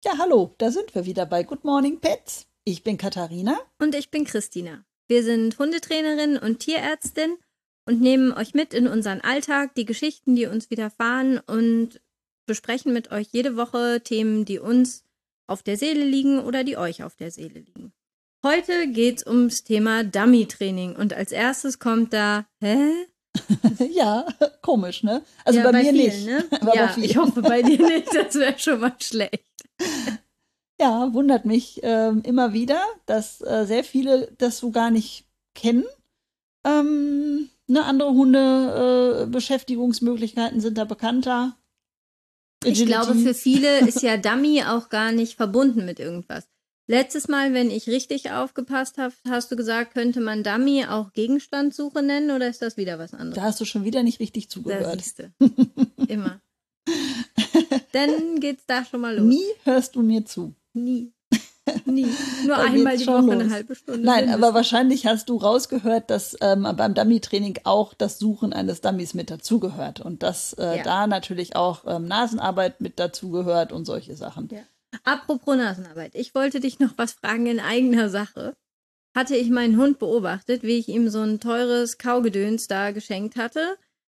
Ja, hallo, da sind wir wieder bei Good Morning Pets. Ich bin Katharina. Und ich bin Christina. Wir sind Hundetrainerin und Tierärztin und nehmen euch mit in unseren Alltag, die Geschichten, die uns widerfahren und besprechen mit euch jede Woche Themen, die uns auf der Seele liegen oder die euch auf der Seele liegen. Heute geht's ums Thema Dummy-Training und als erstes kommt da, hä? Ja, komisch, ne? Also Ja, bei bei mir vielen, nicht. ne? Aber Ja, bei vielen. ich hoffe bei dir nicht, das wäre schon mal schlecht. Ja, wundert mich immer wieder, dass sehr viele das so gar nicht kennen. Andere Hunde-Beschäftigungsmöglichkeiten sind da bekannter. Ich glaube, Agility. für viele ist ja Dummy auch gar nicht verbunden mit irgendwas. Letztes Mal, wenn ich richtig aufgepasst habe, hast du gesagt, könnte man Dummy auch Gegenstandssuche nennen oder ist das wieder was Da anderes? hast du schon wieder nicht richtig Da zugehört. siehst du. Immer. Dann geht's da schon mal los. Nie hörst du mir zu. Nie. Nie. Nur Da einmal geht's die schon Woche eine los. halbe Stunde. Nein, aber mindestens. wahrscheinlich hast du rausgehört, dass beim Dummy-Training auch das Suchen eines Dummies mit dazugehört und dass Ja. da natürlich auch Nasenarbeit mit dazugehört und solche Sachen. Ja. Apropos Nasenarbeit. Ich wollte dich noch was fragen in eigener Sache. Hatte ich meinen Hund beobachtet, wie ich ihm so ein teures Kaugedöns da geschenkt hatte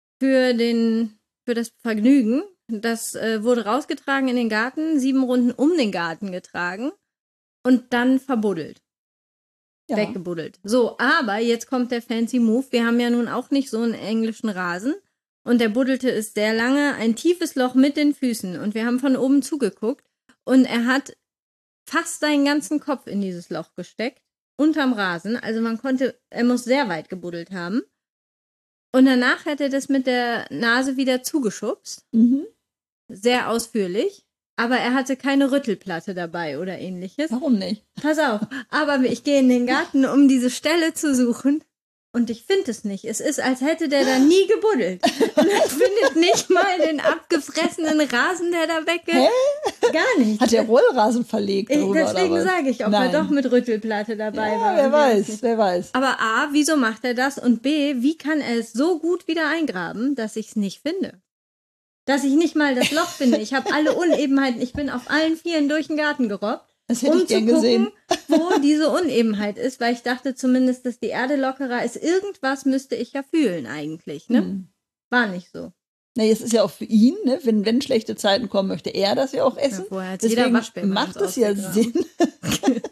für das Vergnügen. Das wurde rausgetragen in den Garten, 7 Runden um den Garten getragen und dann verbuddelt, Ja, weggebuddelt. So, aber jetzt kommt der fancy Move. Wir haben ja nun auch nicht so einen englischen Rasen und der buddelte es sehr lange, ein tiefes Loch mit den Füßen und wir haben von oben zugeguckt und er hat fast seinen ganzen Kopf in dieses Loch gesteckt, unterm Rasen. Also er muss sehr weit gebuddelt haben. Und danach hat er das mit der Nase wieder zugeschubst. mhm. Sehr ausführlich. Aber er hatte keine Rüttelplatte dabei oder ähnliches. Warum nicht? Pass auf. Aber ich gehe in den Garten, um diese Stelle zu suchen. Und ich finde es nicht. Es ist, als hätte der da nie gebuddelt. Und er findet nicht mal den abgefressenen Rasen, der da weg Hä? ist. Gar nicht. Hat der Rollrasen verlegt drüber, Deswegen oder was? sage ich, ob Nein. er doch mit Rüttelplatte dabei Ja, war. wer und wir das weiß, nicht. wer weiß. Aber A, wieso macht er das? Und B, wie kann er es so gut wieder eingraben, dass ich es nicht finde? Dass ich nicht mal das Loch finde. Ich habe alle Unebenheiten. Ich bin auf allen Vieren durch den Garten gerobbt, Das hätte um ich zu gern gucken, gesehen. wo diese Unebenheit ist, weil ich dachte zumindest, dass die Erde lockerer ist. Irgendwas müsste ich ja fühlen eigentlich, ne? Hm. War nicht so. Nee, es ist ja auch für ihn, ne? Wenn schlechte Zeiten kommen, möchte er das ja auch essen. Ja, vorher hat's jeder Deswegen Waschbär bei macht uns es ja ausgegraben. Sinn,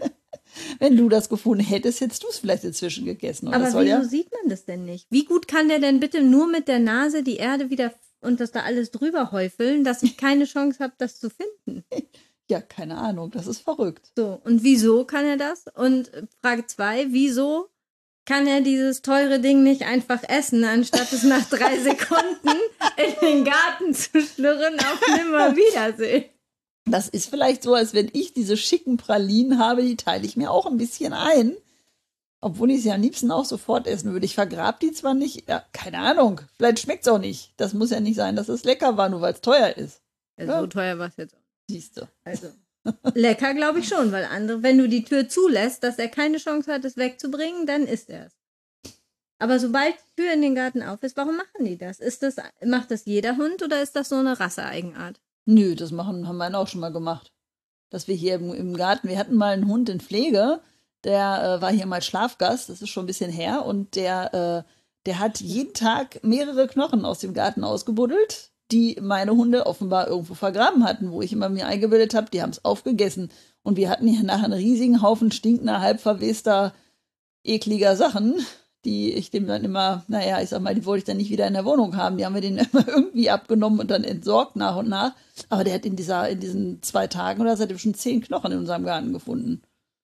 wenn du das gefunden hättest, hättest du es vielleicht inzwischen gegessen. Und Aber das soll wieso ja. sieht man das denn nicht? Wie gut kann der denn bitte nur mit der Nase die Erde wieder und das da alles drüber häufeln, dass ich keine Chance habe, das zu finden? Ja, keine Ahnung, das ist verrückt. So, und wieso kann er das? Und Frage 2, wieso kann er dieses teure Ding nicht einfach essen, anstatt es nach 3 Sekunden in den Garten zu schlürren auf Nimmerwiedersehen? Das ist vielleicht so, als wenn ich diese schicken Pralinen habe, die teile ich mir auch ein bisschen ein. Obwohl ich sie am liebsten auch sofort essen würde. Ich vergrab die zwar nicht, ja, keine Ahnung, vielleicht schmeckt es auch nicht. Das muss ja nicht sein, dass es lecker war, nur weil es teuer ist. Ja, Ja. so teuer war es jetzt auch. Siehst du. Also, lecker glaube ich schon, weil andere, wenn du die Tür zulässt, dass er keine Chance hat, es wegzubringen, dann isst er es. Aber sobald die Tür in den Garten auf ist, warum machen die das? Macht das jeder Hund oder ist das so eine Rasseeigenart? Nö, haben wir auch schon mal gemacht. Dass wir hier im Garten, wir hatten mal einen Hund in Pflege, der war hier mal Schlafgast, das ist schon ein bisschen her, und der hat jeden Tag mehrere Knochen aus dem Garten ausgebuddelt, die meine Hunde offenbar irgendwo vergraben hatten, wo ich immer mir eingebildet habe, die haben es aufgegessen. Und wir hatten hier nachher einen riesigen Haufen stinkender, halb verwester, ekliger Sachen, die ich dem dann immer, naja, ich sag mal, die wollte ich dann nicht wieder in der Wohnung haben. Die haben wir den immer irgendwie abgenommen und dann entsorgt nach und nach. Aber der hat in diesen 2 Tagen oder seitdem schon 10 Knochen in unserem Garten gefunden.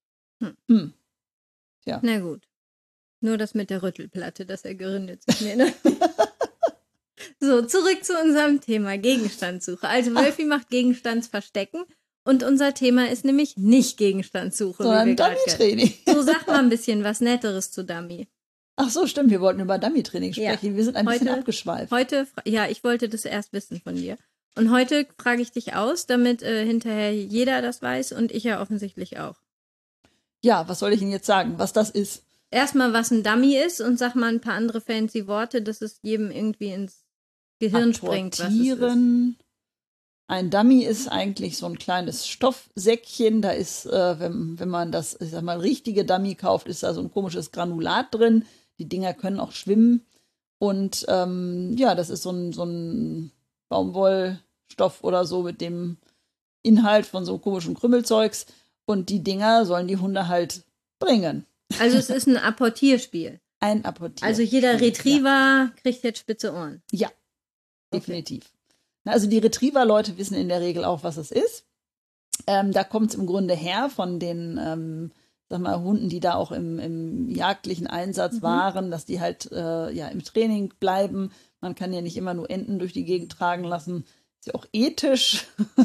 Ja. Na gut. Nur das mit der Rüttelplatte, das ergründet sich mir. Ne? So, zurück zu unserem Thema Gegenstandssuche. Also Wölfi macht Gegenstandsverstecken und unser Thema ist nämlich nicht Gegenstandssuche. Sondern Dummy-Training. So, sag mal ein bisschen was Netteres zu Dummy. Ach so, stimmt, wir wollten über Dummy-Training sprechen. Ja. Wir sind ein bisschen abgeschweift. Ja, ich wollte das erst wissen von dir. Und heute frage ich dich aus, damit hinterher jeder das weiß und ich ja offensichtlich auch. Ja, was soll ich Ihnen jetzt sagen, was das ist? Erstmal, was ein Dummy ist und sag mal ein paar andere fancy Worte, dass es jedem irgendwie ins Gehirn springt, was es ist. Apportieren, Ein Dummy ist eigentlich so ein kleines Stoffsäckchen. Da ist, wenn man das, ich sag mal, richtige Dummy kauft, ist da so ein komisches Granulat drin. Die Dinger können auch schwimmen. Und ja, das ist so ein Baumwollstoff oder so mit dem Inhalt von so komischen Krümmelzeugs. Und die Dinger sollen die Hunde halt bringen. Also es ist ein Apportierspiel. Ein Apportier. Also jeder Retriever kriegt jetzt spitze Ohren. Ja, definitiv. Okay. Also die Retriever-Leute wissen in der Regel auch, was es ist. Da kommt es im Grunde her von den sag mal, Hunden, die da auch im jagdlichen Einsatz waren, dass die halt ja im Training bleiben. Man kann ja nicht immer nur Enten durch die Gegend tragen lassen. Ist ja auch ethisch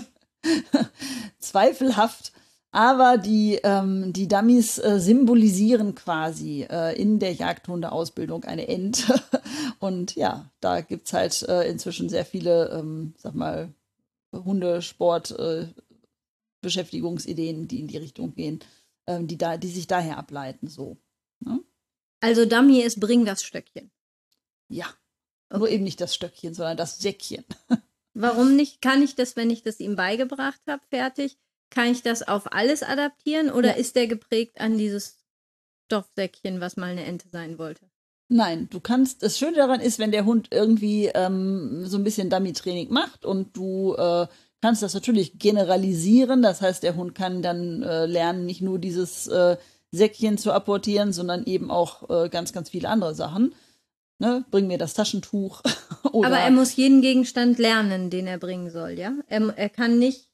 zweifelhaft. Aber die Dummies symbolisieren quasi in der Jagdhundeausbildung eine Ente. Und ja, da gibt es halt inzwischen sehr viele, sag mal, Hundesport, Beschäftigungsideen, die in die Richtung gehen, die sich daher ableiten. So. Ne? Also Dummy ist bring das Stöckchen. Ja, okay. Nur eben nicht das Stöckchen, sondern das Säckchen. Warum nicht? Kann ich das, wenn ich das ihm beigebracht habe, fertig? Kann ich das auf alles adaptieren oder ist der geprägt an dieses Stoffsäckchen, was mal eine Ente sein wollte? Nein, du kannst, das Schöne daran ist, wenn der Hund irgendwie so ein bisschen Dummy-Training macht und du kannst das natürlich generalisieren. Das heißt, der Hund kann dann lernen, nicht nur dieses Säckchen zu apportieren, sondern eben auch ganz, ganz viele andere Sachen. Ne? Bring mir das Taschentuch. Oder aber er muss jeden Gegenstand lernen, den er bringen soll, ja? Er kann nicht,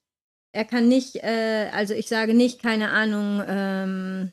also ich sage nicht, keine Ahnung,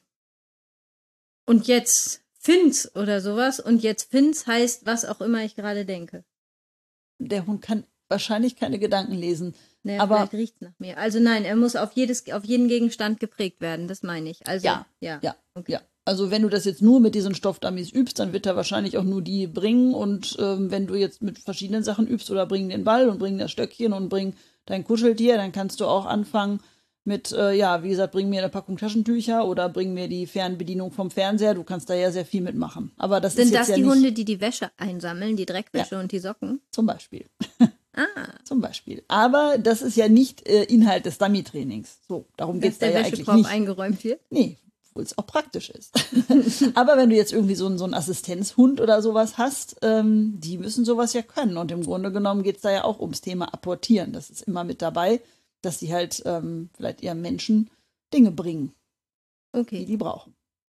und jetzt Finz oder sowas und jetzt Finz heißt, was auch immer ich gerade denke. Der Hund kann wahrscheinlich keine Gedanken lesen. Naja, aber vielleicht riecht es nach mir. Also nein, er muss auf jeden Gegenstand geprägt werden, das meine ich. Also, ja. Okay. Ja. Also wenn du das jetzt nur mit diesen Stoffdummies übst, dann wird er wahrscheinlich auch nur die bringen. Und wenn du jetzt mit verschiedenen Sachen übst oder bring den Ball und bring das Stöckchen und bring dein Kuscheltier, dann kannst du auch anfangen mit, wie gesagt, bring mir eine Packung Taschentücher oder bring mir die Fernbedienung vom Fernseher. Du kannst da ja sehr viel mitmachen. Aber das Sind ist jetzt das ja die nicht, Hunde, die Wäsche einsammeln, die Dreckwäsche und die Socken? Zum Beispiel. Zum Beispiel. Aber das ist ja nicht Inhalt des Dummy-Trainings. So, darum geht es da ja eigentlich nicht. Eingeräumt wird? Nee, obwohl es auch praktisch ist. Aber wenn du jetzt irgendwie so einen Assistenzhund oder sowas hast, die müssen sowas ja können. Und im Grunde genommen geht es da ja auch ums Thema Apportieren. Das ist immer mit dabei, dass sie halt vielleicht ihren Menschen Dinge bringen, die brauchen.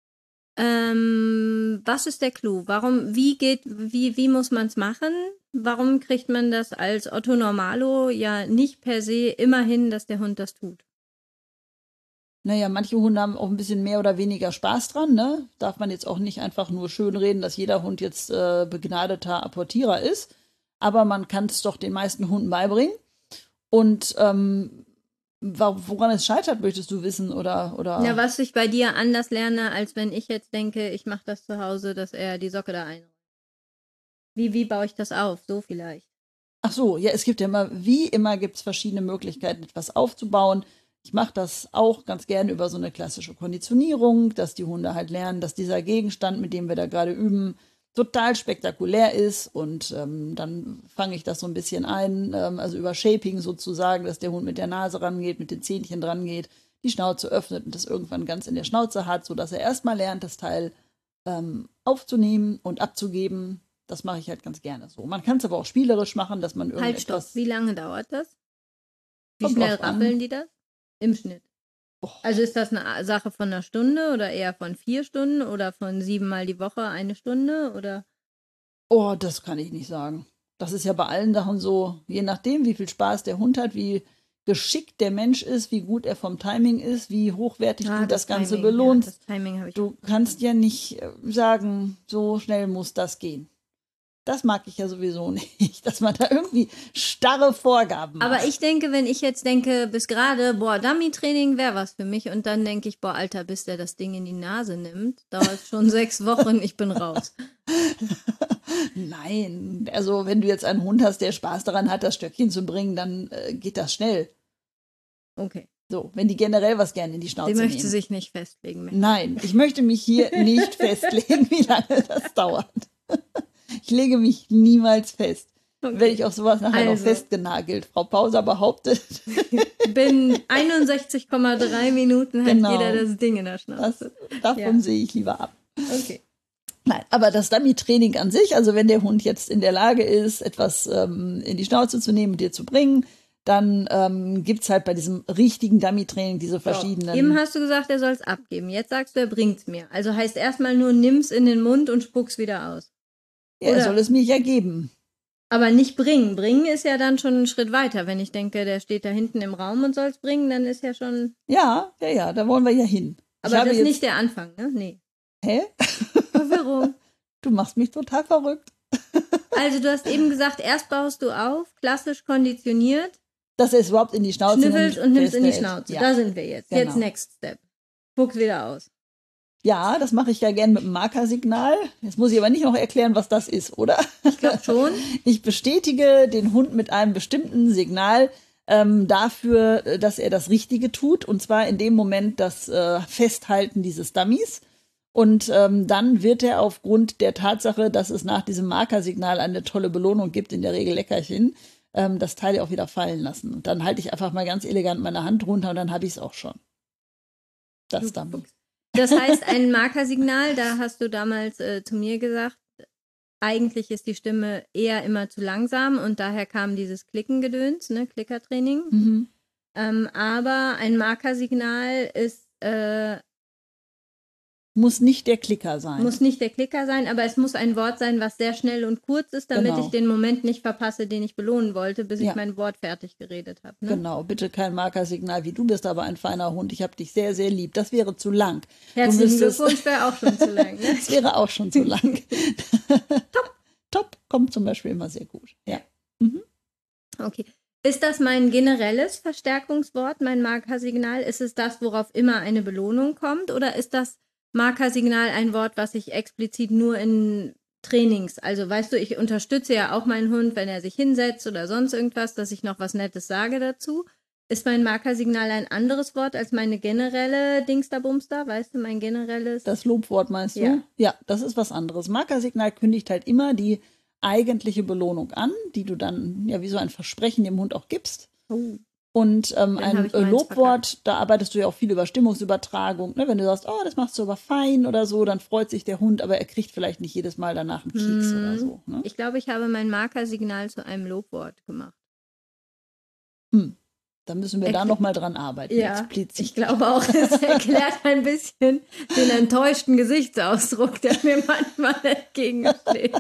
Was ist der Clou? Wie muss man es machen? Warum kriegt man das als Otto Normalo ja nicht per se immer hin, dass der Hund das tut? Naja, manche Hunde haben auch ein bisschen mehr oder weniger Spaß dran, ne? Darf man jetzt auch nicht einfach nur schönreden, dass jeder Hund jetzt begnadeter Apportierer ist. Aber man kann es doch den meisten Hunden beibringen. Und woran es scheitert, möchtest du wissen? Oder? Ja, was ich bei dir anders lerne, als wenn ich jetzt denke, ich mache das zu Hause, dass er die Socke da einräumt. Wie baue ich das auf? So vielleicht. Ach so, ja, es gibt ja immer, wie immer gibt es verschiedene Möglichkeiten, etwas aufzubauen. Ich mache das auch ganz gerne über so eine klassische Konditionierung, dass die Hunde halt lernen, dass dieser Gegenstand, mit dem wir da gerade üben, total spektakulär ist. Und dann fange ich das so ein bisschen ein, also über Shaping sozusagen, dass der Hund mit der Nase rangeht, mit den Zähnchen dran geht, die Schnauze öffnet und das irgendwann ganz in der Schnauze hat, sodass er erstmal lernt, das Teil aufzunehmen und abzugeben. Das mache ich halt ganz gerne so. Man kann es aber auch spielerisch machen, dass man irgendetwas... Halt, stopp. Wie lange dauert das? Wie schnell rappeln die das? Im Schnitt. Also ist das eine Sache von einer Stunde oder eher von 4 Stunden oder von 7 Mal die Woche 1 Stunde oder? Oh, das kann ich nicht sagen. Das ist ja bei allen Sachen so, je nachdem, wie viel Spaß der Hund hat, wie geschickt der Mensch ist, wie gut er vom Timing ist, wie hochwertig du das Ganze belohnst. Ja, das Timing habe ich. Du kannst ja nicht sagen, so schnell muss das gehen. Das mag ich ja sowieso nicht, dass man da irgendwie starre Vorgaben macht. Aber ich denke, wenn ich jetzt denke, bis gerade, Dummy-Training wäre was für mich und dann denke ich, Alter, bis der das Ding in die Nase nimmt, dauert schon 6 Wochen, ich bin raus. Nein, also wenn du jetzt einen Hund hast, der Spaß daran hat, das Stöckchen zu bringen, dann geht das schnell. Okay. So, wenn die generell was gerne in die Schnauze nehmen. Die möchte sich nicht festlegen. Nein, ich möchte mich hier nicht festlegen, wie lange das dauert. Ich lege mich niemals fest. werde ich auf sowas nachher noch festgenagelt. Frau Pauser behauptet. Binnen 61,3 Minuten hat jeder das Ding in der Schnauze. Davon sehe ich lieber ab. Okay. Nein, aber das Dummy-Training an sich, also wenn der Hund jetzt in der Lage ist, etwas in die Schnauze zu nehmen und dir zu bringen, dann gibt es halt bei diesem richtigen Dummy-Training diese verschiedenen... Eben hast du gesagt, er soll es abgeben. Jetzt sagst du, er bringt es mir. Also heißt erstmal nur, nimm's in den Mund und spuck's wieder aus. Ja, er soll es mir ja geben. Aber nicht bringen. Bringen ist ja dann schon ein Schritt weiter. Wenn ich denke, der steht da hinten im Raum und soll es bringen, dann ist ja schon... Ja, da wollen wir ja hin. Aber das ist nicht der Anfang, ne? Nee. Hä? Verwirrung. Du machst mich total verrückt. Also du hast eben gesagt, erst baust du auf, klassisch konditioniert. Dass er es überhaupt in die Schnauze nimmt. Und nimmst in die Schnauze. Ja. Da sind wir jetzt. Genau. Jetzt Next Step. Spuck's wieder aus. Ja, das mache ich ja gern mit dem Markersignal. Jetzt muss ich aber nicht noch erklären, was das ist, oder? Ich glaube schon. Ich bestätige den Hund mit einem bestimmten Signal dafür, dass er das Richtige tut. Und zwar in dem Moment das Festhalten dieses Dummies. Und dann wird er aufgrund der Tatsache, dass es nach diesem Markersignal eine tolle Belohnung gibt, in der Regel Leckerchen, das Teil auch wieder fallen lassen. Und dann halte ich einfach mal ganz elegant meine Hand runter und dann habe ich es auch schon. Das Dummy. Das heißt, ein Markersignal, da hast du damals zu mir gesagt, eigentlich ist die Stimme eher immer zu langsam und daher kam dieses Klickengedöns, ne, Klickertraining. Mhm. Aber ein Markersignal ist muss nicht der Klicker sein. Muss nicht der Klicker sein, aber es muss ein Wort sein, was sehr schnell und kurz ist, damit ich den Moment nicht verpasse, den ich belohnen wollte, bis ich mein Wort fertig geredet habe. Ne? Genau, bitte kein Markersignal, wie du bist aber ein feiner Hund. Ich habe dich sehr, sehr lieb. Das wäre zu lang. Herzlichen Glückwunsch, wäre auch schon zu lang. Ne? Das wäre auch schon zu lang. Top kommt zum Beispiel immer sehr gut. Ja. Mhm. Okay. Ist das mein generelles Verstärkungswort, mein Markersignal? Ist es das, worauf immer eine Belohnung kommt? Oder ist das Markersignal ein Wort, was ich explizit nur in Trainings, also weißt du, ich unterstütze ja auch meinen Hund, wenn er sich hinsetzt oder sonst irgendwas, dass ich noch was Nettes sage dazu. Ist mein Markersignal ein anderes Wort als meine generelle Dingster-Bumster? Weißt du, mein generelles? Das Lobwort meinst du? Ja, das ist was anderes. Markersignal kündigt halt immer die eigentliche Belohnung an, die du dann ja wie so ein Versprechen dem Hund auch gibst. Oh. Und ein Lobwort, da arbeitest du ja auch viel über Stimmungsübertragung. Ne? Wenn du sagst, oh, das machst du aber fein oder so, dann freut sich der Hund, aber er kriegt vielleicht nicht jedes Mal danach einen Keks oder so. Ne? Ich glaube, ich habe mein Markersignal zu einem Lobwort gemacht. Da müssen wir da nochmal dran arbeiten. Ja, explizit. Ich glaube auch, es erklärt ein bisschen den enttäuschten Gesichtsausdruck, der mir manchmal entgegensteht.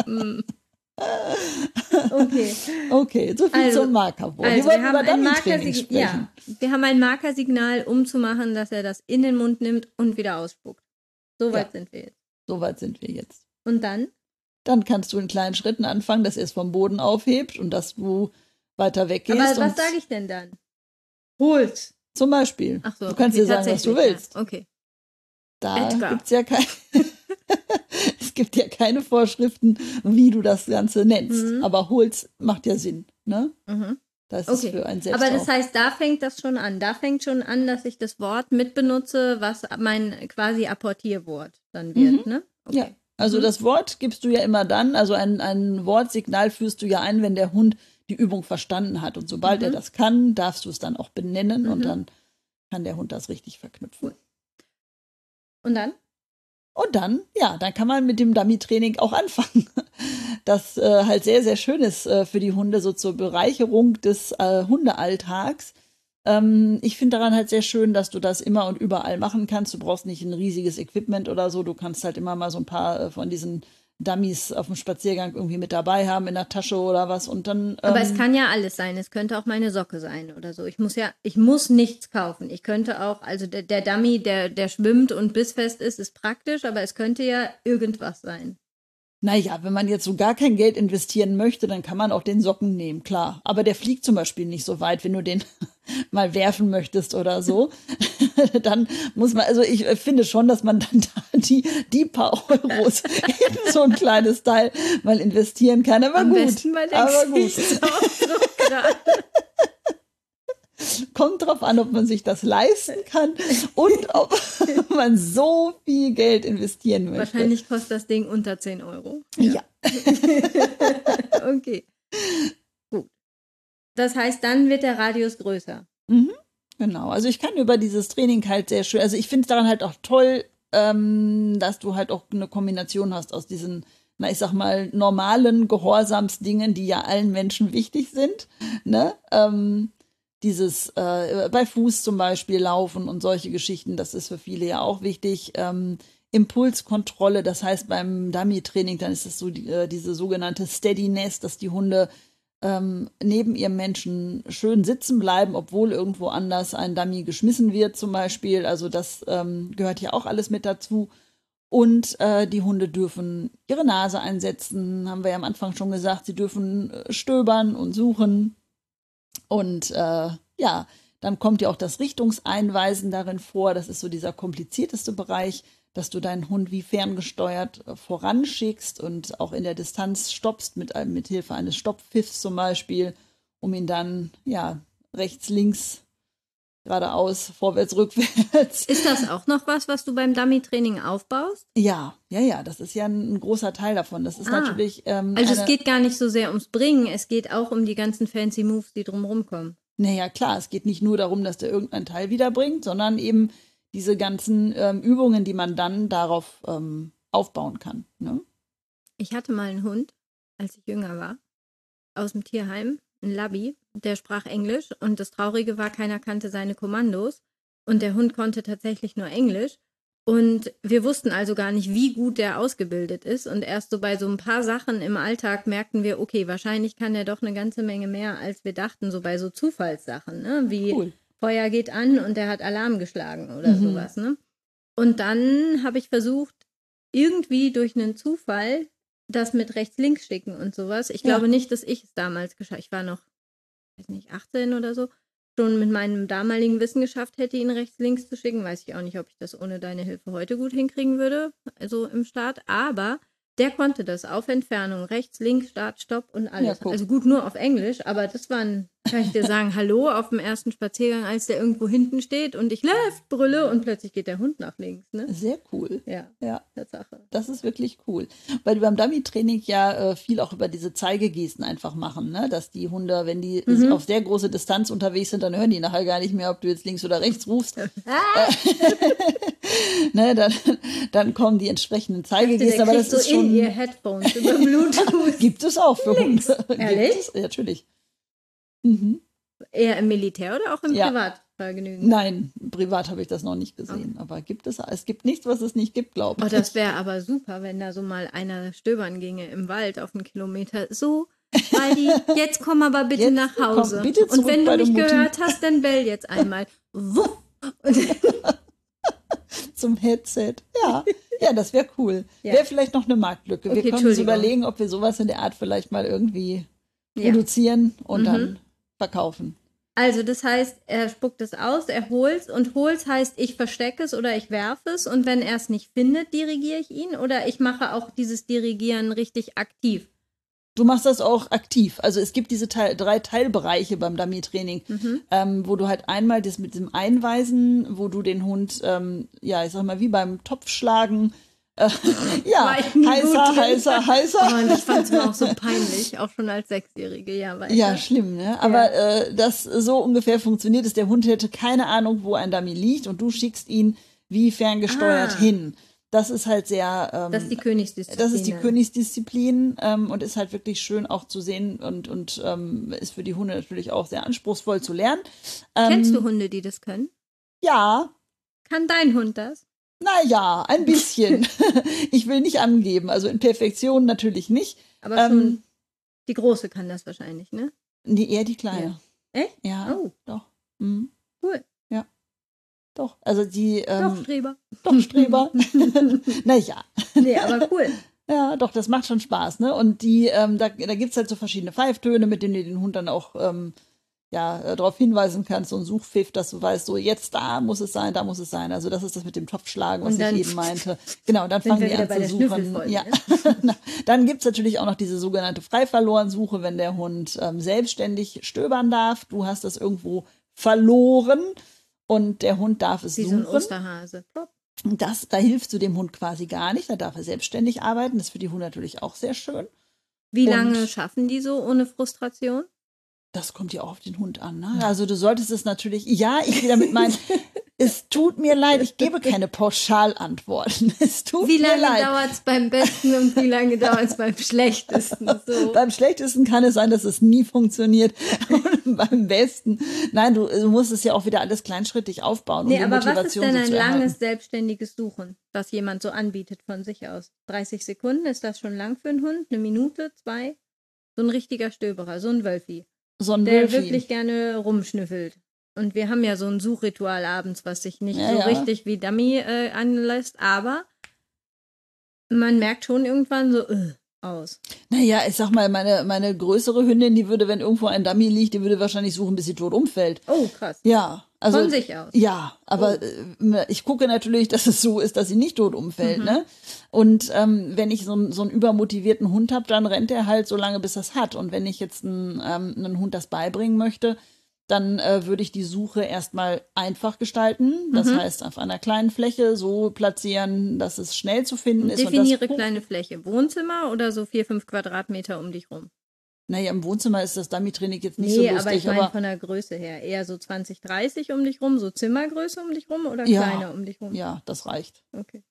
Okay, so viel zum Markerwort. Also wir haben ein Markersignal. Ja, wir haben ein Markersignal, um zu machen, dass er das in den Mund nimmt und wieder ausspuckt. Soweit sind wir jetzt. Soweit sind wir jetzt. Und dann? Dann kannst du in kleinen Schritten anfangen, dass er es vom Boden aufhebt und dass du weiter weggehst. Aber was sage ich denn dann? Hol's. Zum Beispiel. Ach so, du kannst dir sagen, was du willst. Ja. Okay. Da gibt es ja es gibt ja keine Vorschriften, wie du das Ganze nennst. Aber Holz macht ja Sinn. Ne? Das ist für ein selbst. Aber das heißt, da fängt das schon an. Da fängt schon an, dass ich das Wort mitbenutze, was mein quasi Apportierwort dann wird. Ne? Okay. Ja, also das Wort gibst du ja immer dann, also ein Wortsignal führst du ja ein, wenn der Hund die Übung verstanden hat. Und sobald er das kann, darfst du es dann auch benennen und dann kann der Hund das richtig verknüpfen. Und dann? Und dann, dann kann man mit dem Dummy-Training auch anfangen. Das halt sehr, sehr schön ist für die Hunde, so zur Bereicherung des Hundealltags. Ich finde daran halt sehr schön, dass du das immer und überall machen kannst. Du brauchst nicht ein riesiges Equipment oder so. Du kannst halt immer mal so ein paar von diesen Dummies auf dem Spaziergang irgendwie mit dabei haben, in der Tasche oder was. Und dann, aber es kann ja alles sein. Es könnte auch meine Socke sein oder so. Ich muss nichts kaufen. Ich könnte auch, also der Dummy, der schwimmt und bissfest ist praktisch, aber es könnte ja irgendwas sein. Naja, wenn man jetzt so gar kein Geld investieren möchte, dann kann man auch den Socken nehmen, klar. Aber der fliegt zum Beispiel nicht so weit, wenn du den mal werfen möchtest oder so. Dann muss man, also ich finde schon, dass man dann da die paar Euros in so ein kleines Teil mal investieren kann. Aber am gut. Besten bei der Gesichtsausdruck gerade. Kommt drauf an, ob man sich das leisten kann und ob man so viel Geld investieren möchte. Wahrscheinlich kostet das Ding unter 10 Euro. Ja. Okay. Gut. Das heißt, dann wird der Radius größer. Mhm, genau. Also ich kann über dieses Training halt sehr schön, also ich finde es daran halt auch toll, dass du halt auch eine Kombination hast aus diesen, na ich sag mal, normalen Gehorsamsdingen, die ja allen Menschen wichtig sind, ne? Dieses bei Fuß zum Beispiel laufen und solche Geschichten, das ist für viele ja auch wichtig. Impulskontrolle, das heißt beim Dummy-Training, dann ist es so diese sogenannte Steadiness, dass die Hunde neben ihrem Menschen schön sitzen bleiben, obwohl irgendwo anders ein Dummy geschmissen wird zum Beispiel. Also das gehört hier auch alles mit dazu. Und die Hunde dürfen ihre Nase einsetzen, haben wir ja am Anfang schon gesagt. Sie dürfen stöbern und suchen. Und ja, dann kommt ja auch das Richtungseinweisen darin vor. Das ist so dieser komplizierteste Bereich, dass du deinen Hund wie ferngesteuert voranschickst und auch in der Distanz stoppst mit Hilfe eines Stopppfiffs zum Beispiel, um ihn dann ja rechts, links, geradeaus, vorwärts, rückwärts. Ist das auch noch was du beim Dummy-Training aufbaust? Ja, das ist ja ein großer Teil davon. Das ist natürlich. Also es geht gar nicht so sehr ums Bringen, es geht auch um die ganzen fancy Moves, die drumherum kommen. Naja, klar, es geht nicht nur darum, dass der irgendeinen Teil wiederbringt, sondern eben diese ganzen Übungen, die man dann darauf aufbauen kann. Ne? Ich hatte mal einen Hund, als ich jünger war, aus dem Tierheim, ein Labby, der sprach Englisch und das Traurige war, keiner kannte seine Kommandos und der Hund konnte tatsächlich nur Englisch und wir wussten also gar nicht, wie gut der ausgebildet ist und erst so bei so ein paar Sachen im Alltag merkten wir, okay, wahrscheinlich kann der doch eine ganze Menge mehr, als wir dachten, so bei so Zufallssachen, ne? Wie cool. Feuer geht an und der hat Alarm geschlagen oder sowas, ne? Und dann habe ich versucht, irgendwie durch einen Zufall das mit rechts-links schicken und sowas. Ich glaube nicht, dass ich es damals geschafft habe. Ich war noch, weiß nicht, 18 oder so. Schon mit meinem damaligen Wissen geschafft hätte, ihn rechts-links zu schicken. Weiß ich auch nicht, ob ich das ohne deine Hilfe heute gut hinkriegen würde, also im Start. Aber der konnte das auf Entfernung, rechts, links, Start, Stopp und alles. Ja, also gut, nur auf Englisch, aber das waren, kann ich dir sagen, Hallo auf dem ersten Spaziergang, als der irgendwo hinten steht und ich Left brülle und plötzlich geht der Hund nach links. Ne? Sehr cool. Ja, Tatsache. Das ist wirklich cool. Weil wir beim Dummy-Training ja viel auch über diese Zeigegesten einfach machen, ne? Dass die Hunde, wenn die auf sehr große Distanz unterwegs sind, dann hören die nachher gar nicht mehr, ob du jetzt links oder rechts rufst. Ne, dann kommen die entsprechenden Zeigegesten. Aber das so ist schon in ihr Headphones über Bluetooth. Gibt es auch für Hunde. Ehrlich? Ja, natürlich. Mhm. Eher im Militär oder auch im Privatvergnügen? Nein, privat habe ich das noch nicht gesehen. Okay. Aber es gibt nichts, was es nicht gibt, glaube ich. Oh, das wäre aber super, wenn da so mal einer stöbern ginge im Wald auf einen Kilometer. So, Waldi, jetzt komm aber bitte jetzt nach Hause. Komm, bitte und wenn du mich gehört hast, dann bell jetzt einmal. Zum Headset. Ja, das wäre cool. Ja. Wäre vielleicht noch eine Marktlücke. Okay, wir können uns überlegen, ob wir sowas in der Art vielleicht mal irgendwie produzieren und dann verkaufen. Also das heißt, er spuckt es aus, er holt's und holt's heißt, ich verstecke es oder ich werfe es und wenn er es nicht findet, dirigiere ich ihn oder ich mache auch dieses Dirigieren richtig aktiv? Du machst das auch aktiv. Also es gibt diese 3 Teilbereiche beim Dummy-Training, wo du halt einmal das mit dem Einweisen, wo du den Hund, ich sag mal, wie beim Topfschlagen, heißer. Und ich fand es mir auch so peinlich, auch schon als 6-Jährige, Ja, schlimm, ne? Aber das so ungefähr funktioniert es. Der Hund hätte keine Ahnung, wo ein Dummy liegt und du schickst ihn wie ferngesteuert hin. Das ist halt sehr. Das ist die Königsdisziplin. Das ist die Königsdisziplin und ist halt wirklich schön auch zu sehen und ist für die Hunde natürlich auch sehr anspruchsvoll zu lernen. Kennst du Hunde, die das können? Ja. Kann dein Hund das? Naja, ein bisschen. Ich will nicht angeben, also in Perfektion natürlich nicht. Aber schon die Große kann das wahrscheinlich, ne? Eher die Kleine. Ja. Echt? Ja, doch. Mhm. Cool. Ja. Doch, also die... doch, Streber. Doch, Streber. Naja. Nee, aber cool. Ja, doch, das macht schon Spaß, ne? Und da gibt es halt so verschiedene Pfeiftöne, mit denen du den Hund dann auch darauf hinweisen kannst, so ein Suchpfiff, dass du weißt, so jetzt da muss es sein. Also das ist das mit dem Topfschlagen, was ich eben meinte. Genau, dann fangen die an zu suchen. Ja. Dann gibt es natürlich auch noch diese sogenannte Freiverloren-Suche, wenn der Hund selbstständig stöbern darf. Du hast das irgendwo verloren und der Hund darf es wie suchen. So ein Osterhase. Plop. Da hilfst du dem Hund quasi gar nicht, da darf er selbstständig arbeiten. Das ist für die Hunde natürlich auch sehr schön. Wie Und lange schaffen die so ohne Frustration? das kommt ja auch auf den Hund an. Ne? Also du solltest es natürlich, ich will damit meinen, es tut mir leid, ich gebe keine Pauschalantworten. Es tut Wie mir lange leid. dauert es beim Besten und wie lange dauert es beim Schlechtesten? So. Beim Schlechtesten kann es sein, dass es nie funktioniert. Und beim Besten, nein, du musst es ja auch wieder alles kleinschrittig aufbauen. Nee, um die aber was ist Motivation denn so ein zu erhalten. langes selbstständiges Suchen, was jemand so anbietet von sich aus? 30 Sekunden, ist das schon lang für einen Hund? 1 Minute, 2? So ein richtiger Stöberer, so ein Wölfi, So ein der Wölfi. wirklich gerne rumschnüffelt. Und wir haben ja so ein Suchritual abends, was sich nicht Ja, so ja. richtig wie Dummy anlässt, aber man merkt schon irgendwann so aus. Naja, ich sag mal, meine größere Hündin, die würde, wenn irgendwo ein Dummy liegt, die würde wahrscheinlich suchen, bis sie tot umfällt. Oh, krass. Ja, also. Von sich aus. Ja, aber ich gucke natürlich, dass es so ist, dass sie nicht tot umfällt, ne? Und wenn ich so einen übermotivierten Hund habe, dann rennt er halt so lange, bis er es hat. Und wenn ich jetzt einen Hund das beibringen möchte, dann würde ich die Suche erstmal einfach gestalten. Das heißt, auf einer kleinen Fläche so platzieren, dass es schnell zu finden ist. Definiere und das kleine Fläche. Wohnzimmer oder so 4-5 Quadratmeter um dich rum? Naja, im Wohnzimmer ist das Dummy-Training jetzt nicht Nee, so lustig. aber ich meine von der Größe her. Eher so 20, 30 um dich rum, so Zimmergröße um dich rum oder Ja. kleiner um dich rum? Ja, das reicht. Okay.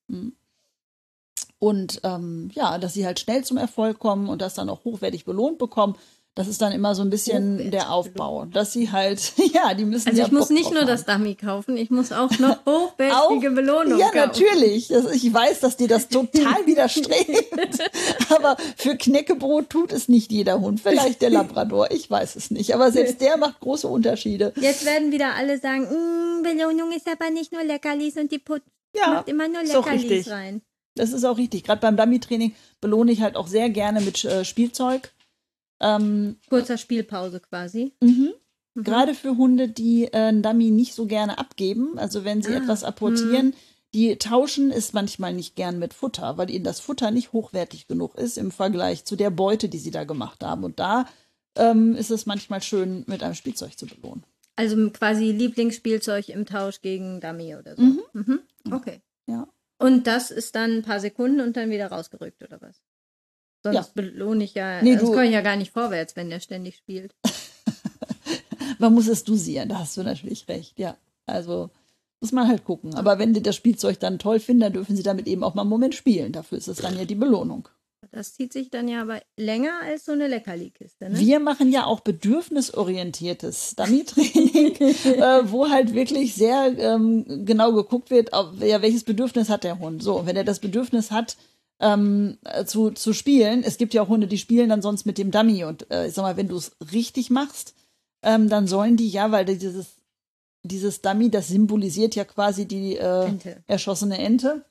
Und dass sie halt schnell zum Erfolg kommen und das dann auch hochwertig belohnt bekommen. Das ist dann immer so ein bisschen Hochwertig der Aufbau. Dass sie halt, die müssen Also ja ich muss Bock nicht drauf nur haben. das Dummy kaufen, ich muss auch noch hochwertige Belohnung Ja, kaufen. natürlich. Ich weiß, dass dir das total widerstrebt. Aber für Knäckebrot tut es nicht jeder Hund. Vielleicht der Labrador, ich weiß es nicht. Aber selbst der macht große Unterschiede. Jetzt werden wieder alle sagen, Belohnung ist aber nicht nur Leckerlis und die Put macht immer nur ist auch Leckerlis richtig. rein. Das ist auch richtig. Gerade beim Dummy-Training belohne ich halt auch sehr gerne mit Spielzeug. Kurzer Spielpause quasi. Gerade für Hunde, die einen Dummy nicht so gerne abgeben, also wenn sie etwas apportieren, die tauschen es manchmal nicht gern mit Futter, weil ihnen das Futter nicht hochwertig genug ist im Vergleich zu der Beute, die sie da gemacht haben. Und da ist es manchmal schön, mit einem Spielzeug zu belohnen. Also quasi Lieblingsspielzeug im Tausch gegen Dummy oder so. Okay. Ja. Und das ist dann ein paar Sekunden und dann wieder rausgerückt, oder was? Sonst belohne ich ja, Nee, sonst komme ich ja gar nicht vorwärts, wenn der ständig spielt. Man muss es dosieren, da hast du natürlich recht, ja. Also muss man halt gucken. Aber wenn die das Spielzeug dann toll finden, dann dürfen sie damit eben auch mal einen Moment spielen. Dafür ist es dann ja die Belohnung. Das zieht sich dann ja aber länger als so eine Leckerli-Kiste, ne? Wir machen ja auch bedürfnisorientiertes Dummy-Training, wo halt wirklich sehr genau geguckt wird, welches Bedürfnis hat der Hund. So, wenn er das Bedürfnis hat, zu spielen, es gibt ja auch Hunde, die spielen dann sonst mit dem Dummy. Und ich sag mal, wenn du es richtig machst, dann sollen die weil dieses Dummy, das symbolisiert ja quasi die erschossene Ente.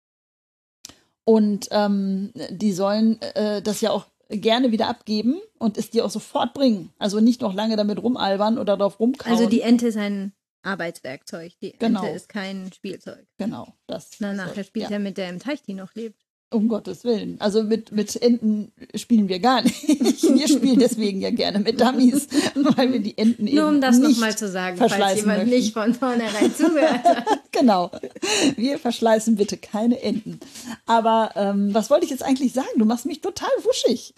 Und die sollen das ja auch gerne wieder abgeben und es dir auch sofort bringen. Also nicht noch lange damit rumalbern oder drauf rumkauen. Also die Ente ist ein Arbeitswerkzeug. Die Genau. Ente ist kein Spielzeug. Genau. Nachher spielt er mit der im Teich, die noch lebt. Um Gottes Willen. Also mit Enten spielen wir gar nicht. Wir spielen deswegen ja gerne mit Dummies, weil wir die Enten eben Nur um das nicht nochmal zu sagen, falls verschleißen jemand möchten. nicht von vornherein zugehört hat. Genau. Wir verschleißen bitte keine Enten. Aber was wollte ich jetzt eigentlich sagen? Du machst mich total wuschig.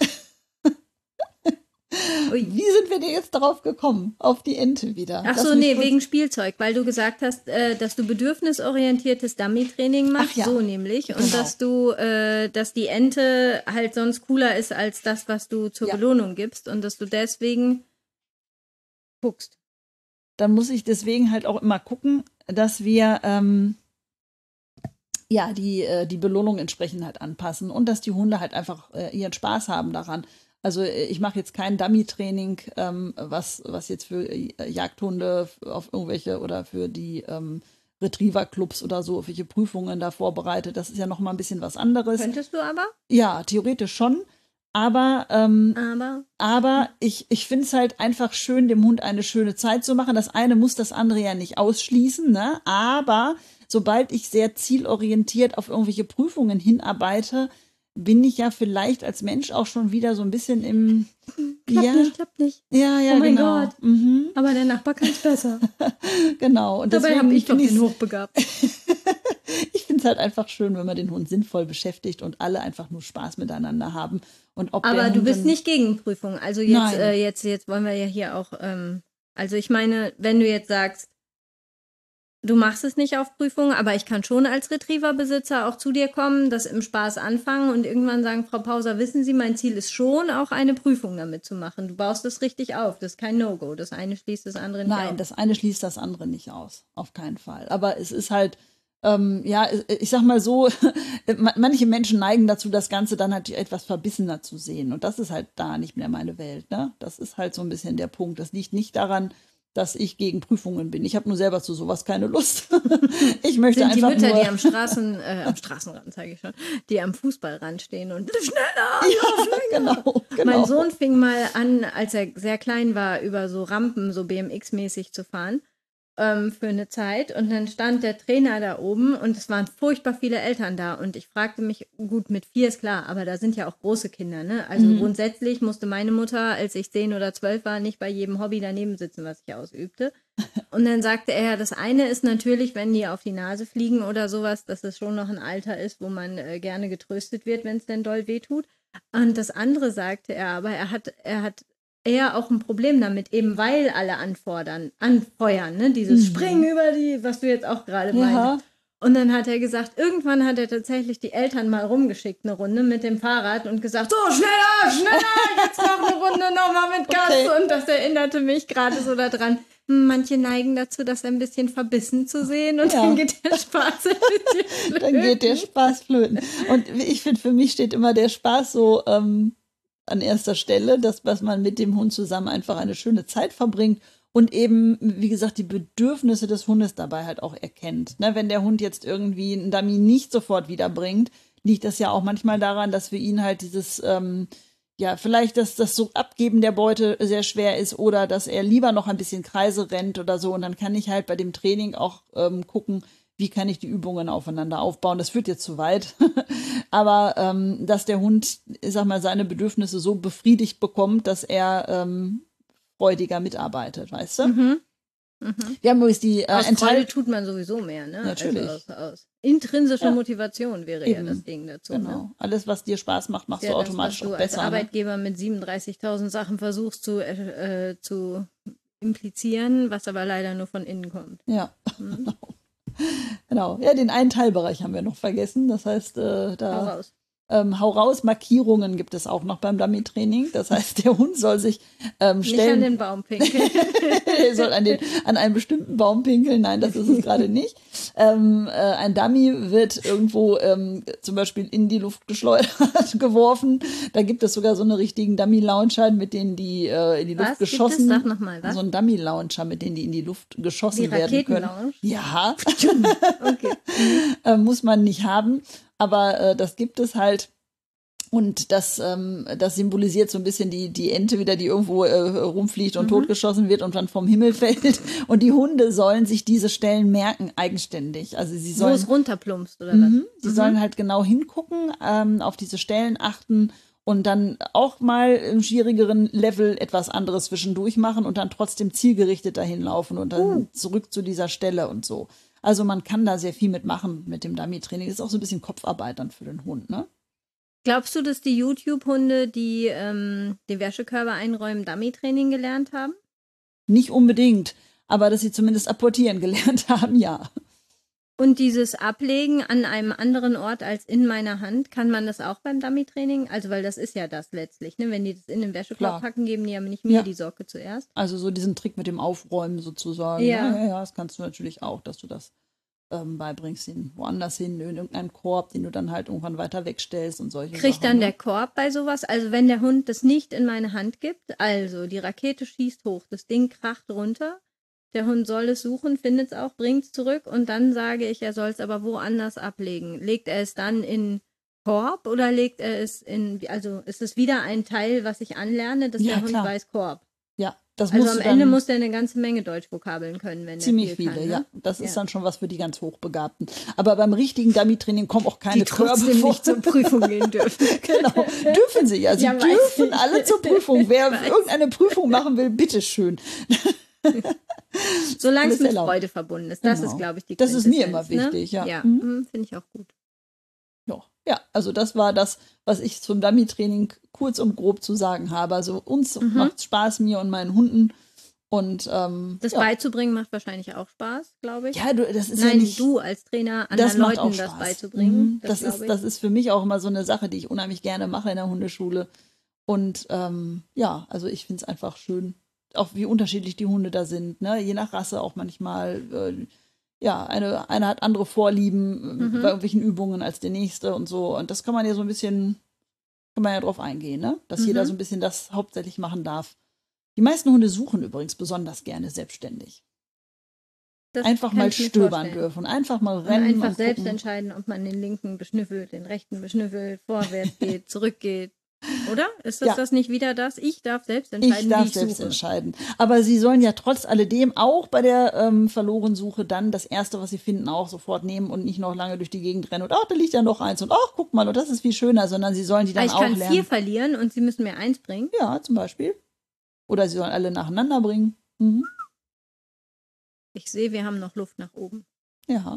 Ui. Wie sind wir denn jetzt darauf gekommen? Auf die Ente wieder. Ach so, nee, wegen Spielzeug, weil du gesagt hast, dass du bedürfnisorientiertes Dummy-Training machst, Ach ja. so nämlich. Und Genau. dass die Ente halt sonst cooler ist als das, was du zur Belohnung gibst und dass du deswegen guckst. Dann muss ich deswegen halt auch immer gucken, dass wir die Belohnung entsprechend halt anpassen und dass die Hunde halt einfach ihren Spaß haben daran. Also ich mache jetzt kein Dummy-Training, was jetzt für Jagdhunde auf irgendwelche oder für die Retriever-Clubs oder so, auf welche Prüfungen da vorbereitet. Das ist ja noch mal ein bisschen was anderes. Könntest du aber? Ja, theoretisch schon. Aber ich finde es halt einfach schön, dem Hund eine schöne Zeit zu machen. Das eine muss das andere ja nicht ausschließen, ne? Aber sobald ich sehr zielorientiert auf irgendwelche Prüfungen hinarbeite, bin ich ja vielleicht als Mensch auch schon wieder so ein bisschen im... Klappt nicht. Ja, Oh mein genau. Gott. Mhm. Aber der Nachbar kann es besser. Genau. Und Dabei deswegen habe ich doch finde den hochbegabt. ich finde finde es halt einfach schön, wenn man den Hund sinnvoll beschäftigt und alle einfach nur Spaß miteinander haben. Und ob Aber der du Hund bist dann, nicht gegen Prüfungen. Also Nein. jetzt wollen wir ja hier auch, also ich meine, wenn du jetzt sagst, du machst es nicht auf Prüfungen, aber ich kann schon als Retriever-Besitzer auch zu dir kommen, das im Spaß anfangen und irgendwann sagen, Frau Pauser, wissen Sie, mein Ziel ist schon, auch eine Prüfung damit zu machen. Du baust es richtig auf. Das ist kein No-Go. Das eine schließt das andere nicht Nein, aus. das eine schließt das andere nicht aus. Auf keinen Fall. Aber es ist halt, ja, ich sag mal so, manche Menschen neigen dazu, das Ganze dann halt etwas verbissener zu sehen. Und das ist halt da nicht mehr meine Welt. Ne? Das ist halt so ein bisschen der Punkt. Das liegt nicht daran, dass ich gegen Prüfungen bin. Ich habe nur selber zu sowas keine Lust. Ich möchte Sind die einfach Mütter, nur, die am Straßenrand, sage ich schon, die am Fußballrand stehen und schneller. genau. Mein Sohn fing mal an, als er sehr klein war, über so Rampen, so BMX-mäßig zu fahren, für eine Zeit. Und dann stand der Trainer da oben und es waren furchtbar viele Eltern da. Und ich fragte mich, gut, mit 4 ist klar, aber da sind ja auch große Kinder, ne? Also grundsätzlich musste meine Mutter, als ich 10 oder 12 war, nicht bei jedem Hobby daneben sitzen, was ich ausübte. Und dann sagte er, das eine ist natürlich, wenn die auf die Nase fliegen oder sowas, dass es schon noch ein Alter ist, wo man gerne getröstet wird, wenn es denn doll wehtut. Und das andere sagte er, aber er hat eher auch ein Problem damit, eben weil alle anfeuern, ne? Dieses Springen über die, was du jetzt auch gerade meinst. Und dann hat er gesagt, irgendwann hat er tatsächlich die Eltern mal rumgeschickt, eine Runde mit dem Fahrrad und gesagt, so, schneller, jetzt noch eine Runde, nochmal mit Gas. Okay. Und das erinnerte mich gerade so daran. Manche neigen dazu, das ein bisschen verbissen zu sehen und dann geht der Spaß ein bisschen flöten. Dann geht der Spaß flöten. Und ich finde, für mich steht immer der Spaß so an erster Stelle, dass man mit dem Hund zusammen einfach eine schöne Zeit verbringt und eben, wie gesagt, die Bedürfnisse des Hundes dabei halt auch erkennt. Ne, wenn der Hund jetzt irgendwie einen Dummy nicht sofort wiederbringt, liegt das ja auch manchmal daran, dass für ihn halt dieses vielleicht, dass das so Abgeben der Beute sehr schwer ist oder dass er lieber noch ein bisschen Kreise rennt oder so. Und dann kann ich halt bei dem Training auch gucken, wie kann ich die Übungen aufeinander aufbauen. Das führt jetzt zu weit. Aber dass der Hund, ich sag mal, seine Bedürfnisse so befriedigt bekommt, dass er freudiger mitarbeitet, weißt du? Wir haben übrigens die aus Freude tut man sowieso mehr, ne? Natürlich. Also aus intrinsischer Motivation wäre ja das Ding dazu. Genau. Ne? Alles, was dir Spaß macht, machst du automatisch das, was auch du besser. Als Arbeitgeber mit 37.000 Sachen versuchst zu implizieren, was aber leider nur von innen kommt. Ja, genau. Ja, den einen Teilbereich haben wir noch vergessen. Das heißt, Hau raus. Hau raus, Markierungen gibt es auch noch beim Dummy-Training. Das heißt, der Hund soll sich stellen. Nicht an den Baum pinkeln. Er soll an einen bestimmten Baum pinkeln. Nein, das ist es gerade nicht. Ein Dummy wird irgendwo zum Beispiel in die Luft geschleudert, geworfen. Da gibt es sogar so eine richtigen Dummy-Launcher, mit denen die in die Luft geschossen werden. Sag noch mal, was? So ein Dummy-Launcher, mit denen die in die Luft geschossen werden können. Ja. Okay. Muss man nicht haben. Aber das gibt es halt und das symbolisiert so ein bisschen die Ente wieder, die irgendwo rumfliegt und totgeschossen wird und dann vom Himmel fällt. Und die Hunde sollen sich diese Stellen merken, eigenständig. Also sie sollen, wo es runterplumpst oder was? Sie sollen halt genau hingucken, auf diese Stellen achten und dann auch mal im schwierigeren Level etwas anderes zwischendurch machen und dann trotzdem zielgerichtet dahin laufen und dann zurück zu dieser Stelle und so. Also man kann da sehr viel mitmachen mit dem Dummy-Training. Das ist auch so ein bisschen Kopfarbeit dann für den Hund, ne? Glaubst du, dass die YouTube-Hunde, die die Wäschekörbe einräumen, Dummy-Training gelernt haben? Nicht unbedingt, aber dass sie zumindest apportieren gelernt haben, ja. Und dieses Ablegen an einem anderen Ort als in meiner Hand, kann man das auch beim Dummy-Training? Also, weil das ist ja das letztlich, ne? Wenn die das in den Wäschekorb packen, geben die ja nicht mir die Socke zuerst. Also so diesen Trick mit dem Aufräumen sozusagen. Ja. Ja, das kannst du natürlich auch, dass du das beibringst, woanders hin, in irgendeinen Korb, den du dann halt irgendwann weiter wegstellst und solche Sachen. Kriegt dann der Korb bei sowas? Also wenn der Hund das nicht in meine Hand gibt, also die Rakete schießt hoch, das Ding kracht runter, der Hund soll es suchen, findet es auch, bringt es zurück und dann sage ich, er soll es aber woanders ablegen. Legt er es dann in Korb oder legt er es also ist es wieder ein Teil, was ich anlerne, dass der Hund weiß Korb? Ja, das also am Ende muss der eine ganze Menge Deutschvokabeln können, wenn ziemlich viele, kann, ne? Ja. Das ist dann schon was für die ganz Hochbegabten. Aber beim richtigen Dummy-Training kommen auch keine Körbe vor. Die nicht zur Prüfung gehen dürfen. Genau, dürfen sie ja. Sie dürfen alle zur Prüfung. Wer irgendeine Prüfung machen will, bitteschön. Solange es Alles mit erlaubt. Freude verbunden ist. Das Genau. ist, glaube ich, die Das ist mir Quintessenz, immer wichtig, ja. Ja, Mhm. finde ich auch gut. Ja, also das war das, was ich zum Dummy-Training kurz und grob zu sagen habe. Also uns macht Spaß, mir und meinen Hunden. Und Das beizubringen macht wahrscheinlich auch Spaß, glaube ich. ja, das ist Nein, ja nicht. du als Trainer Das anderen macht auch Leuten das Spaß. beizubringen. Das ist für mich auch immer so eine Sache, die ich unheimlich gerne mache in der Hundeschule. Und ja, also ich finde es einfach schön, auch wie unterschiedlich die Hunde da sind, ne? Je nach Rasse auch manchmal. Ja, eine hat andere Vorlieben bei irgendwelchen Übungen als der nächste und so. Und das kann man ja so ein bisschen, kann man ja drauf eingehen, ne? Dass jeder so ein bisschen das hauptsächlich machen darf. Die meisten Hunde suchen übrigens besonders gerne selbstständig. Das Einfach kann mal ich mir stöbern vorstellen. dürfen, einfach mal Und rennen einfach und selbst gucken. entscheiden, ob man den linken beschnüffelt, den rechten beschnüffelt, vorwärts geht, zurückgeht. Oder? Ist das Ja. das nicht wieder das? Ich darf selbst entscheiden, Ich darf wie ich selbst suche. entscheiden. Aber sie sollen ja trotz alledem auch bei der Verlorensuche dann das Erste, was sie finden, auch sofort nehmen und nicht noch lange durch die Gegend rennen und ach, da liegt ja noch eins und ach, guck mal, und das ist viel schöner, sondern sie sollen die dann Ich auch kann lernen. 4 verlieren und sie müssen mir 1 bringen. Ja, zum Beispiel. Oder sie sollen alle nacheinander bringen. Mhm. Ich sehe, wir haben noch Luft nach oben. Ja.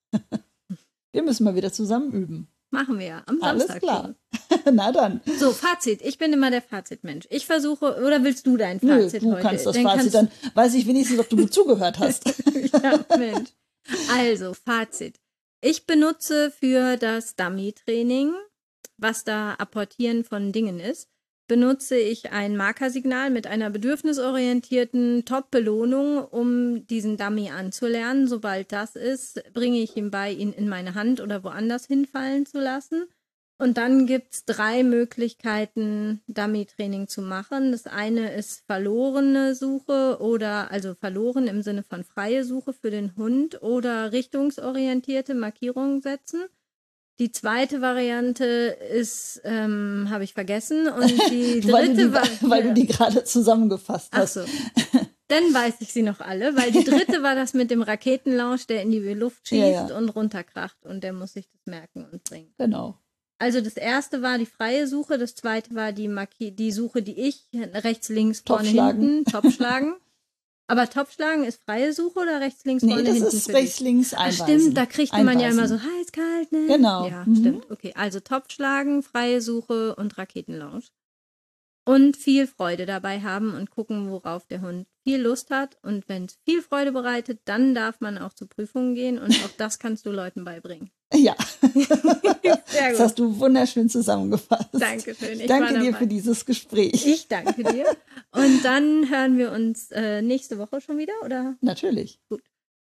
Wir müssen mal wieder zusammen üben. Machen wir ja am Alles Samstag klar. schon. Na dann. So, Fazit. Ich bin immer der Fazitmensch. Ich versuche, oder willst du dein Nö, Fazit du heute? kannst das Fazit, dann weiß ich wenigstens, ob du gut zugehört hast. Ja, Mensch. Also, Fazit. Ich benutze für das Dummy-Training, was da Apportieren von Dingen ist, benutze ich ein Markersignal mit einer bedürfnisorientierten Top-Belohnung, um diesen Dummy anzulernen. Sobald das ist, bringe ich ihm bei, ihn in meine Hand oder woanders hinfallen zu lassen. Und dann gibt es 3 Möglichkeiten, Dummy-Training zu machen. Das eine ist verlorene Suche oder, also verloren im Sinne von freie Suche für den Hund oder richtungsorientierte Markierungen setzen. Die zweite Variante ist, habe ich vergessen. Und die dritte weil du die gerade zusammengefasst Ach hast. so. Dann weiß ich sie noch alle, weil die dritte war das mit dem Raketenlaunch, der in die Luft schießt und runterkracht und der muss sich das merken und bringen. Genau. Also das erste war die freie Suche, das zweite war die Suche, die ich rechts, links, vorne, hinten, Topschlagen. Aber Topschlagen ist freie Suche oder rechts, links, vorne, hinten? Nee, das ist rechts, links einweisen. Ach, stimmt, da kriegt man ja immer so heiß, kalt, ne? Genau. Ja, stimmt. Okay, also Topschlagen, freie Suche und Raketenlaunch. Und viel Freude dabei haben und gucken, worauf der Hund viel Lust hat. Und wenn es viel Freude bereitet, dann darf man auch zu Prüfungen gehen und auch das kannst du Leuten beibringen. Ja, Sehr gut. das hast du wunderschön zusammengefasst. Dankeschön. Ich Danke war dir dabei. für dieses Gespräch. Ich danke dir. Und dann hören wir uns nächste Woche schon wieder, oder? Natürlich. Gut.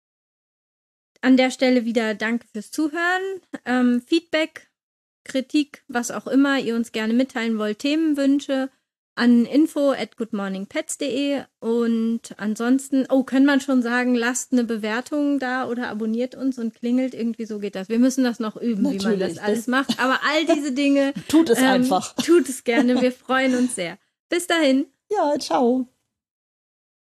An der Stelle wieder danke fürs Zuhören. Feedback, Kritik, was auch immer ihr uns gerne mitteilen wollt, Themenwünsche an info@goodmorningpets.de und ansonsten, können wir schon sagen, lasst eine Bewertung da oder abonniert uns und klingelt, irgendwie so geht das. Wir müssen das noch üben, wie man das alles macht, aber all diese Dinge Tut es einfach. Tut es gerne, wir freuen uns sehr. Bis dahin. Ja, ciao.